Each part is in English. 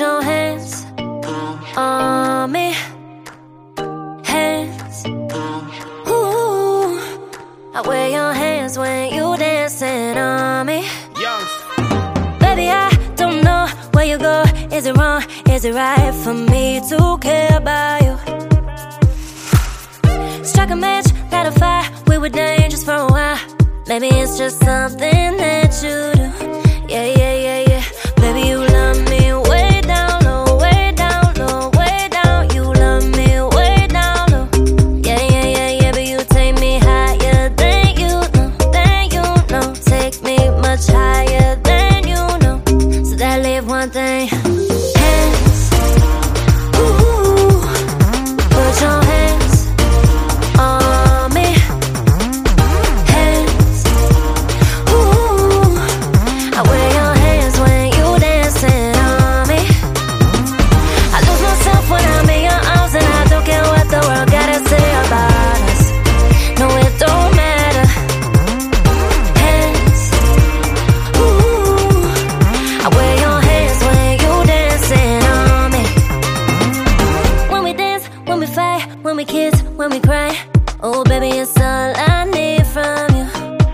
your hands on me. Hands. Ooh. I wear your hands when you dancing on me. Baby, I don't know where you go. Is it wrong? Is it right for me to care about you? Struck a match, lit a fire. We were dangerous for a while. Maybe it's just something that you do. Yeah, yeah, yeah, yeah. Baby, you love me way down low, way down low, way down. You love me way down low. Yeah, yeah, yeah, yeah. But you take me higher than you know. Take me much higher than you know. So that leave one thing. Hands. Ooh. Put your hands on me. Hands. Ooh. I wear your hands when you dancing on me. I lose myself when I'm in your arms, and I don't care what the world gotta say about us. No, it don't matter. Hands. Ooh. I wear your hands when you dancing on me. When we dance, when we fight, when we kiss, when we cry. Oh, baby, it's all I need from you.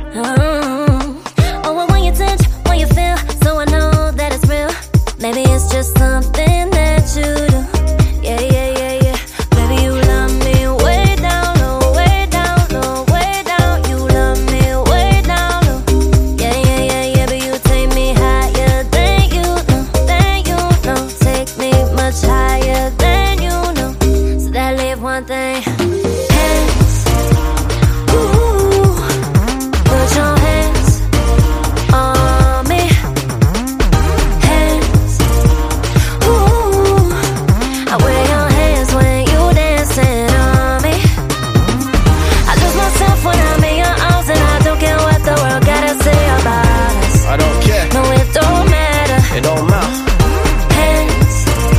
Oh, when you touch, when you feel, so I know that it's real. Maybe it's just something that you do. Yeah, yeah, yeah, yeah. Baby, you love me way down low, way down low, way down. You love me way down low. Yeah, yeah, yeah, yeah. But you take me higher than you know. Take me much higher than you know. So that leave one thing. Hands. Ooh. Put your hands on me. Hands. Ooh. I wear your hands when you dancing on me. I lose myself when I'm in your arms, and I don't care what the world gotta say about us. I don't care, No, it don't matter. it don't matter. Hands.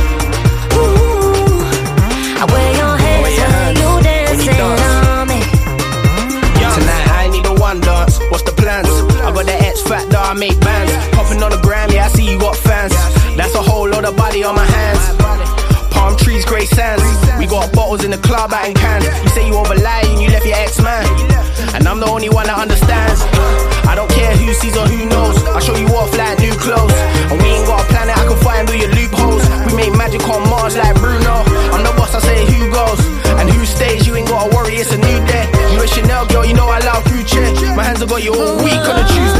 Ooh. I wear your hands Wear your when hands you when you dancing dance. on me. Tonight I need a one dance. What's the plans? I got the X Factor, I make bands. Popping on the gram, yeah, I see you got fans. That's a whole lot of body on my hands. Palm trees, grey sands. We got bottles in the club out in cans. You say you overlie and you left your ex-man, and I'm the only one that understands. I don't care who sees or who knows. I'll show you off like new clothes. And we ain't got a planet, I can find all your loopholes. We make magic on Mars like Bruno. I'm the boss, I say who goes and who stays. You ain't gotta worry, it's a new day. You a Chanel girl, you know I love Gucci. My hands have got you all week on a Tuesday.